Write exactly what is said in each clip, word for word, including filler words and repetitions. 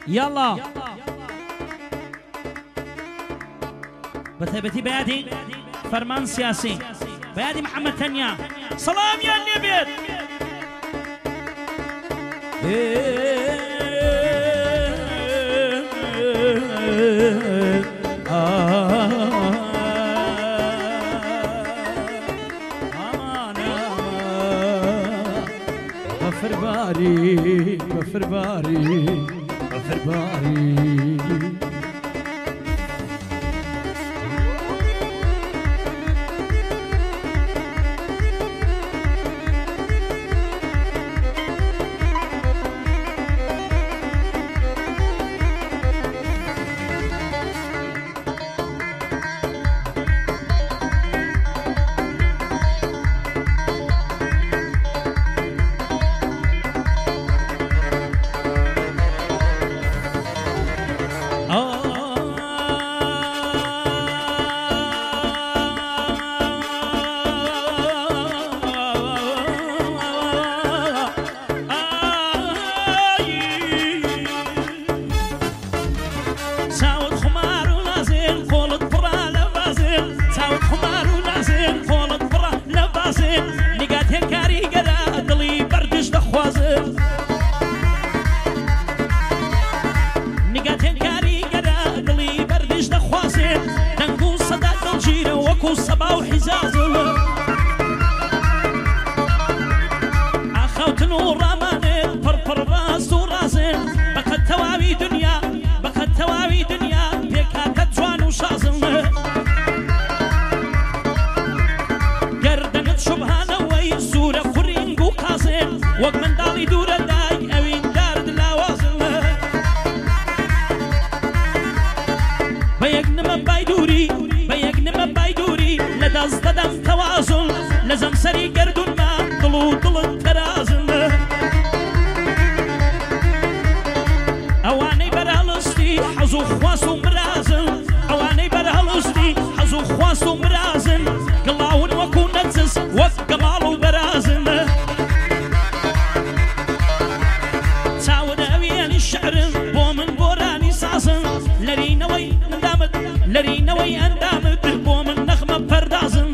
يلا بتهبتي بيادي فرمان سياسي بيادي محمد تنيا سلام يا النبيت غفر باري غفر باري غفر باري لازم سري قردون ما طلو طلو الترازم اواني برالستي حزو خواسو مرازم اواني برالستي حزو خواسو مرازم قلاون وكو نتزس وقمالو برازم تعود اويان الشعر بومن بوراني ساسم لرينوي اندامت لرينوي اندامت بومن نخمة بردازم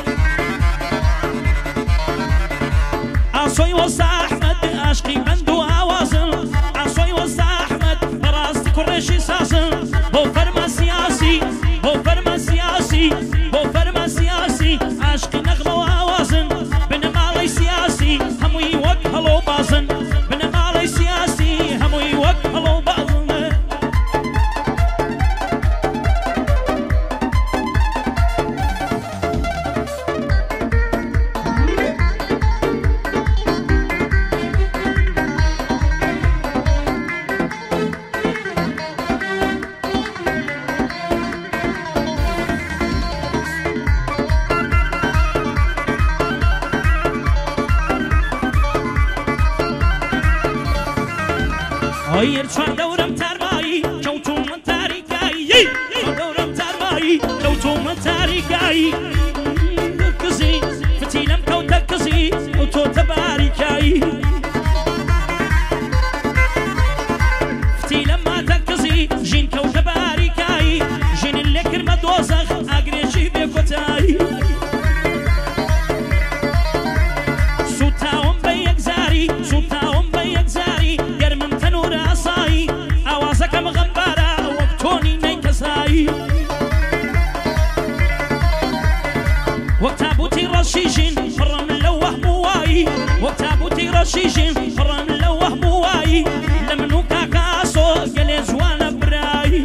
عصوي وصا احمد اشقي بندو اوازن عصوي وصا احمد براستي كرشي ساسن بو فرما سياسي بو فرما سياسي بو فرما سياسي اشقي نغمة واوازن بنمالي سياسي هموي وك هلو بازن بنمالي سياسي هموي وك هلو بازن غير شان دورم ترمایی كوتو من تاریکایی شان دورم ترمایی كوتو من تاریکایی کسی فتیلم کوتا کسی اوتو تباریکایی فتیلم ما تکسی جین کوتا باریکایی جین اللي كرمه دوزخ اگریشی بکوتایی سوتاهم بیک زاری سوتاهم بیک زاری گرمم تنور عصایی اوازکم غبارا وقتونی نیکسایی وقتابوتی رشیشین فرم لوح بوایی وقتابوتی رشیشین فرم لوح بوایی لمنو کاکاسو گلی جوان برایی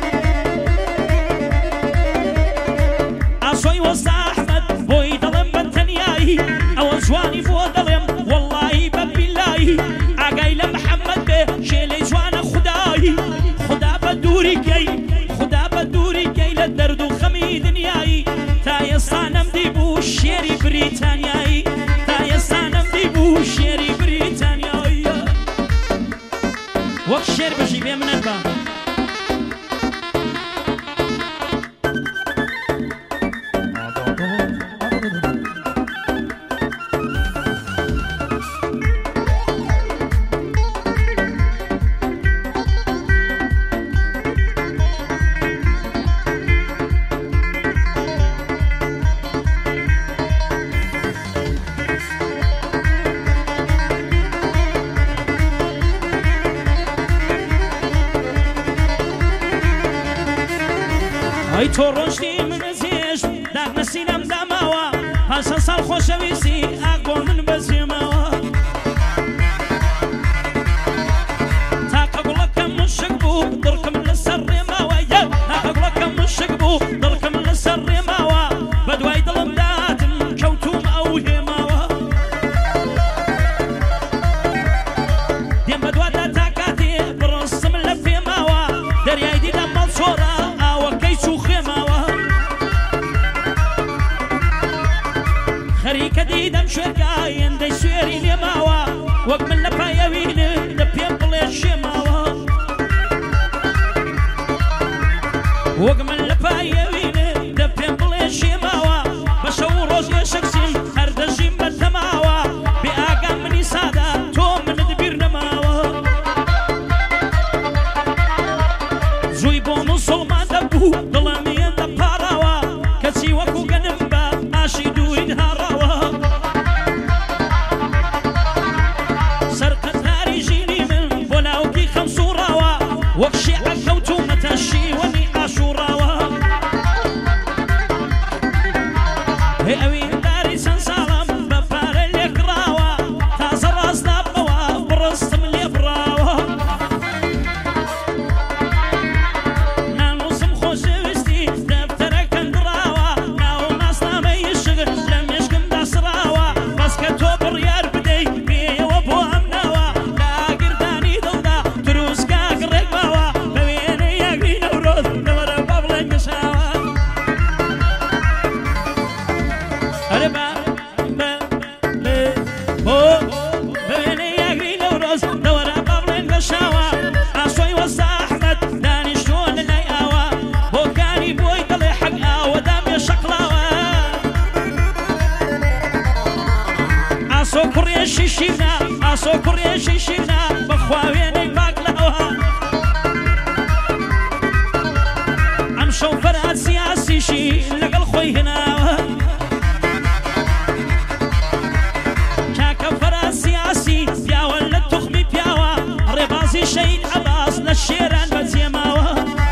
عصوی وسط احمد بوی دلم بنتنیایی او جوانی بو دلم والله ببیلایی اگای لمحمد به شیلی جوان خدایی خدا بدوری گی خدا بدوری گی لدرد و خمی دنیایی تایستانم دی بو شیری بریتانیایی تایستانم دی بو شیری بریتانیایی وقت شیر بشی بیا منت با ئەی تۆ ڕۆشتی منەزیێش داک نەسینەم داماوە پاشە ساڵ خۆشەویستی ئاک بۆ من بەزیێمەوە تاقە گوڵەکەم مشک بوو دڵکەم لەسەر ڕێماوە تاقە گوڵەکەم مشک بوو دڵکەم لەسەر ڕێماوە بەدوای دڵم داتم کەوتوم ئەو هێماوە دێم بەدوادا تا کاتێ بڕستم لە فێماوە دەریای دیدەم مەڵچۆرە ئاوەکەی چوو خێماوە خەریکە دیدەم شوێرگای ئەندەی سوێری لێماوە وەک من لە پایەوینە لە پێم بڵێ شێماوە وەک من لە پایەوینە لە پێم بڵێ شێماوە بە شەو و ڕۆژ ێشەکسیم هەردەژیم بە تەماوە بێ ئاگام منی سادە تۆ منت بیر نەماوە زووی بۆ موسڵمان دەبوو دڵەمیان دەپاڕاوە کەچی وەکو گەنم بە ئاشی دووری هاڕاوە سەرقەتاری ژینی من بۆ ناوکی خەمسوڕاوە وەک شیعە کەوتومەتە شیوەنی ئاشوڕاوە هێ ئەوی داری چەند ساڵم بە پارە لێکڕاوە تازە ڕاستابەوە بڕستم لێ بڕاوە نانوسم خۆشەویستی دەفتەرەکەن دڕاوە ناو ناسنامەی شگر لە مێشکمدا سراوە بەس کە تۆ بڕیار بدەی پێیەوە بۆ ئەم ناوە لاگردانی دڵدا دروستکاک ڕێکماوە بە وێنەی یاگری نەورۆز لەوەرە بە بڵێن گەشاوە ئەرێ بە بە بێ بۆ بە وێنەی یاگری نەورۆز لەوەرە بە بڵێن گەشاوە ئاسۆی وەستا ئەحمەد دانیشتووە لە لای ئاوە بۆکانی بۆی دڵێ حەق ئاوەدا بێشەقڵاوە ئاسۆ کوڕێشی شیرنا ئاسۆ کوڕێشی شیرنا بەخوا وێنەی پاک لەوە ئەم شەو فەرهاد سیاسیشی لەگەڵ خۆی هێناوە کاکە فەرهاد سیاسی پیاوە لە توخمی پیاوە ڕێبازی شەید عەباس لە شێران بەجێماوە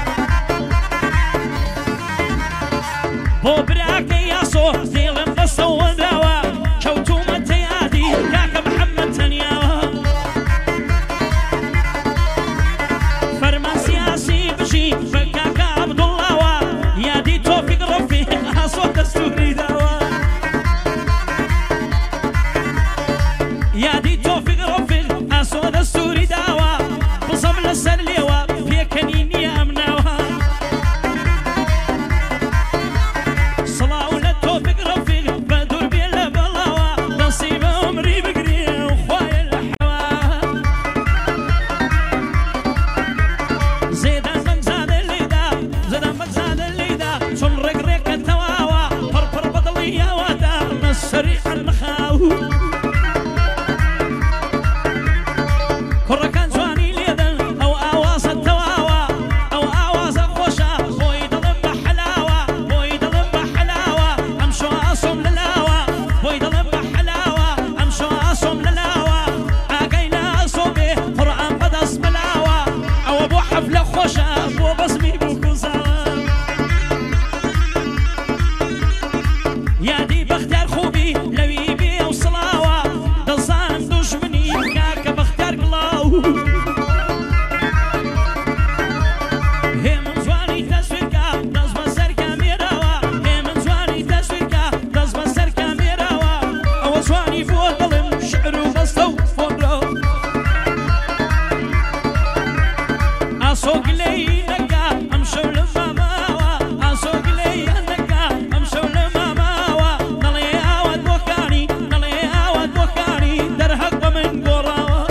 بۆ براکەی یاسۆ دێڵم بەسەوەداوە کەوتومەتە یادی کاکە محەممەد تەنیاوە فەرمان سیاسی بژی بە کاکە عەبدوڵڵاوە یادی تۆفیق ڕەفیق ئاسۆ دەستوری داوە یادی تۆفیق ڕەفیق ئاسۆ دەستوری داوە بزەم لەسەر لێوە پێکەنی نییە ئەم ناوە سڵاو لە تۆفیق ڕەفیق بە دوور بێ لە بەڵاوە دەستی بە عومری بگرێ و خوایە لە حەوا زێدان بەگزادە لێدا زێدان بەگزادە لێدا چۆن ڕێک ڕێکە تەواوە پڕپڕ بەدڵی یاوادا نەسەری ئەلمەخاو کوڕەکان جوانی لێدەن ئەو ئاوازە تەواوە ئەو ئاوازە خۆشە بۆی دڵم بە حەلاوە بۆی دڵم بە حەلاوە ئەم شۆ ئاسۆم لەلاوە بۆی دڵم بە حەلاوە ئەم شۆ ئاسۆم لەلاوە ئاگەی لە ئاسۆ بێ قورئان بەدەست بەلاوە ئەوە بۆ حەفلە خۆشە بۆ بەزمی بکوزاوە یادی بەختیار خوبی لەوی بێ و سڵاوە دەزانم دوژمنی کاکە بەختیار گڵاو هێ من جوانی تەسویرکە دەست بەسەر کامێراوە هێ من جوانی تەسویرکە دەست بەسەر کامێراوە ئەوە جوانی بۆ دڵم شعر و بەستە و فۆنرۆ ئاسۆ گلەی نەکا ئەم شەو لە ماماوە ئاسۆ گلەی نەکا ئەم شەو لە ماماوە دەڵێ ئاوات بۆکانی دەڵێ ئاوات بۆکانی دەرهەق بە من گۆڕاوە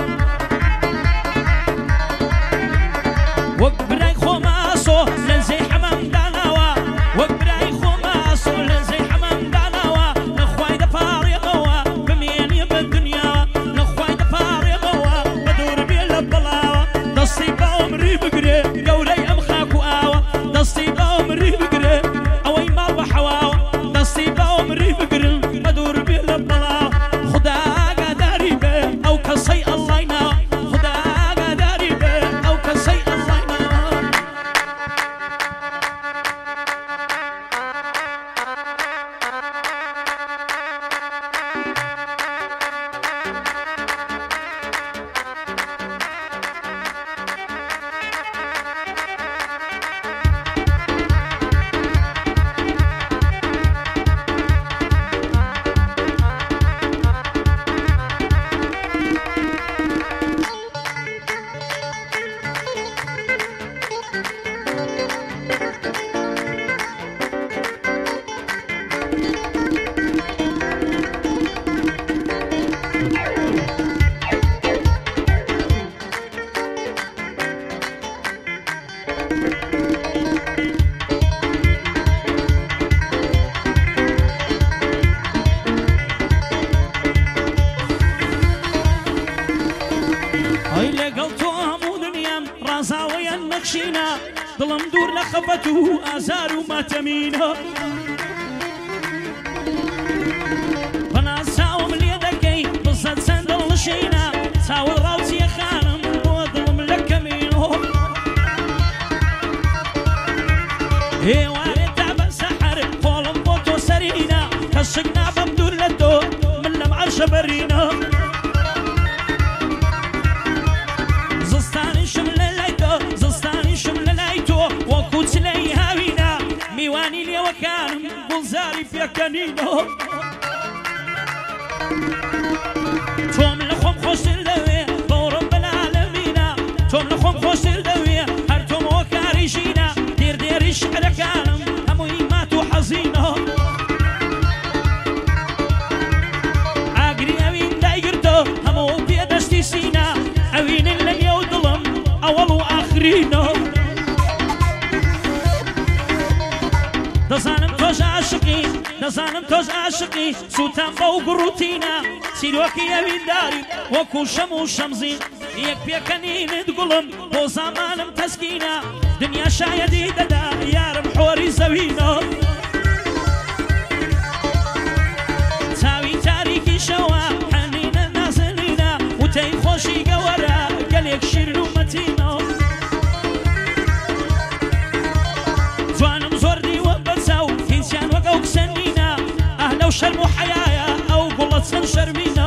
وەک برای خۆمە ئاسۆ لەنزەی حەمەم داناوە وەک برای خۆمە ئاسۆ لەنزەی حەمەم داناوە نەخوای دەپاڕێغەوە بمێنیە بە دنیاوە نەخوای دەپاڕێغەوە بە دوور بێ لە بەڵاوە دەستی بە عومری بگرێ گەورەی ئەم خاک و ئاوە دەستی بە عومری بگرێ ئەوەی ماڵ بە حەواوە دەستی بە عومری بگرن بە دوور بێ لە بەڵاوە خوددا ئاگاداری بێ ئەو کەسەی ئەڵڵای ناوە خوددا ئاگاداری بێ ئەو کەسەی ئەڵڵای ناوە ئازاوەیان نەخشینە دڵم دوور لە خەفەت و ئازار و ماتەمینە بەناساوم لێ دەکەی بزە چەندە لەشینە چاوە ڕاوچیە خانم بۆ دڵم لە کەمینۆ هێوارێ تا بە سەحەر خۆڵم بۆ تۆ سەرینە کەسک نابەم دوور لە تۆ من لەم عەرشە بەرینە زستانیشم لە لای تۆ زستانیشم لە لای تۆ وەکو چلەی هاوینە میوانی لێوەکانم گوڵزاری پێکەنینە تۆم لە خۆم خۆشتر دەوێ بەوڕم بەلالەمینە تۆم لە خۆم خۆشتر دەوێ هەر تۆم ئەوە کاریژینە دێر دێری شعرەکانم هەمووی مات و حەزینە ئاگری ئەوین دایگرتۆ هەموو پێدەستی سینە ئەوینن لە نێو دڵم ئەوەڵ و ئاخرینە دەزانم تۆش عاشقی دەزانم تۆش عاشقی سووتان بەو گڕوتینە چیرۆکی ئەوینداری وەکو شەم و شەمزین یەک پێکەنینت گوڵم بۆ زامانم تەسکینە دنیا شایەدی دەدا یارم حۆری زەوینە چاوی تاریکی شەوە حەنینە نازنینە وتەی خۆشی گەوەرە گەلێک شیرن و مەتینە جوانم زۆر دیوە بەرزە و هیچیان وەک ئەو کسەنینە ئەه لەو شەرم و حەیایە ئەو گوڵە چەند شەرمینە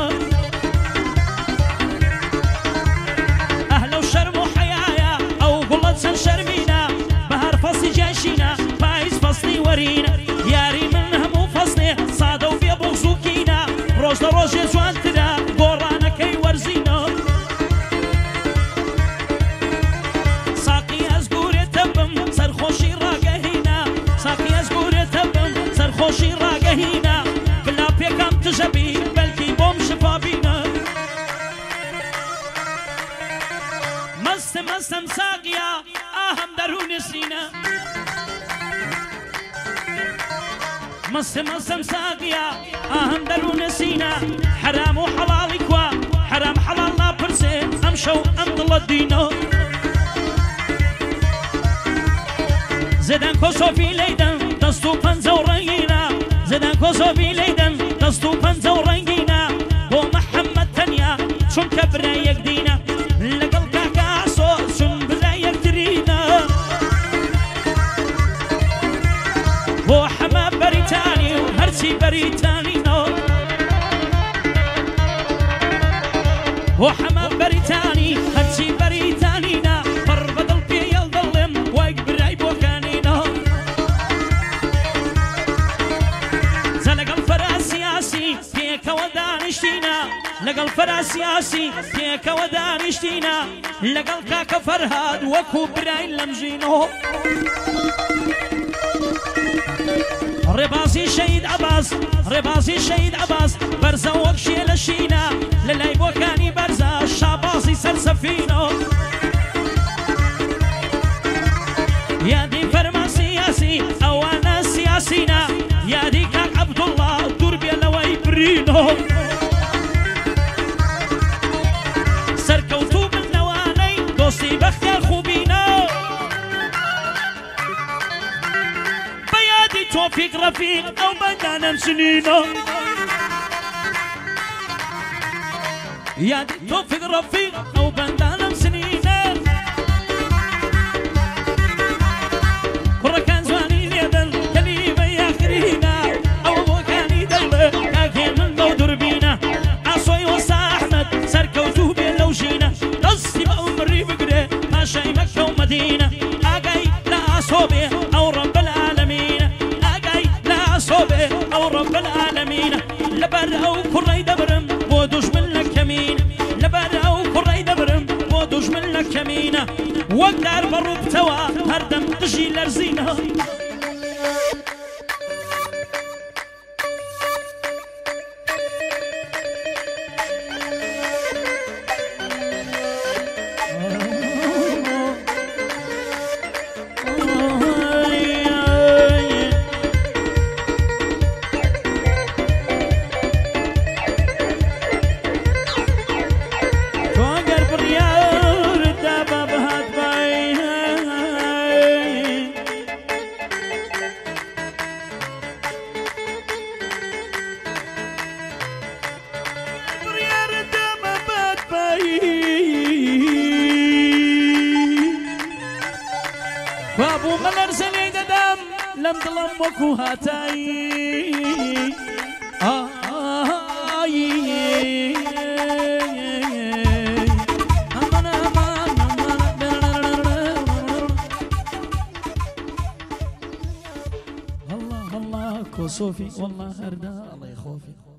ئەه لەو شەرم و حەیایە ئەو گوڵە چەند شەرمینە بەهار فەسڵی جاشینە پاییز فەسڵی وەرینە یاری من هەموو فەسڵێ سادە و بێ بوغز و کینە ڕۆژ لە ڕۆژێ جوانترە گۆڕانەکەی وەرزینە ساقی ئەزگورێتە بم سەرخۆشی ڕاگەهینە ساقی ئەزگورێتە بم سەرخۆشی ڕاگەهینە بلا پێکەم تژەبی بەلکی بۆم شفابینە مەستم مەستم ساقیە ئاهەم دەروونی سینە مەستم مەستم ساقیە ئاهەم دەروونی سینە حرام و حەڵاڵی کوا حرام حەڵاڵ ناپرسێ ئەم شەو ئەم دڵە دینە زێدان کۆسۆفی لەیدەن دەست و پەنجە و ڕەنگینە زێدان کۆسۆفی لەیدەن دەست و پەنجە و ڕەنگینە بۆ مەحەممەد تەنیا چونکە برای یەک دینە لەگەڵ کاکە ئاسۆ چون برای یەکترینە بۆ حەمە بەریتانی و هەرچی بەریتانینە بۆ حەمە بەریتانی هەرچی بەریتانینە پڕ بەدڵ پێیەڵ دڵێم وەک برای بۆکانینە جە لەگەڵ فەراسیاسی پێکەوە دانیشتینە لەگەڵ فەراسیاسی پێکەوە دانیشتینە لەگەڵ کاکە فەرهاد وەکو برای لەمژینۆ ڕێبازی شەید عەباس ڕێبازی شەید عەباس بەرزە وەک شێ لە شینە لە لای بۆکانی بەرزە شابازی سەرسەفینە یادی فەرمان سیاسی ئەوانە سیاسینە یادی کاک عەبدوڵڵا دوور بێ لەوەی برینە سەرکەوتوو بن لەوانەی دۆستی بەختیار خوبینە بەیادی تۆفیق ڕەفیق ئەو بەندانەم سنینە یادی تۆفیق ڕەفیق ئەو بەندانەم سنینە کوڕەکان جوانی لێدەن کەلیمەی ئاخرینە ئەو بۆکانی دەڵێ کاکێ من بەو دووربینە ئاسۆی وەستا ئەحمەد سەرکەوتوو بێ لەو ژینە دەستی بە عومری بگرێ پاشای مەککە و مەدینە ئاگای لە ئاسۆ بێ ئەو ڕەب العالەمینە ئاگای لە ئاسۆ بێ ئەو ڕەب العالەمینە لەبەر ئەو کوڕەی دەبرم بۆ دوژمن لە کەمینە لەبەر ئەو کوڕەی دەبرم بۆ دوژمن لە کەمینە وەک دار بەڕوو بتەوە هەردەم دژی لەرزینە تۆ ئەگەر بڕیارت دا بە بەهات بای لم دڵم وەکو هاتایی والله والله كوسوفي والله هردا الله يخوفي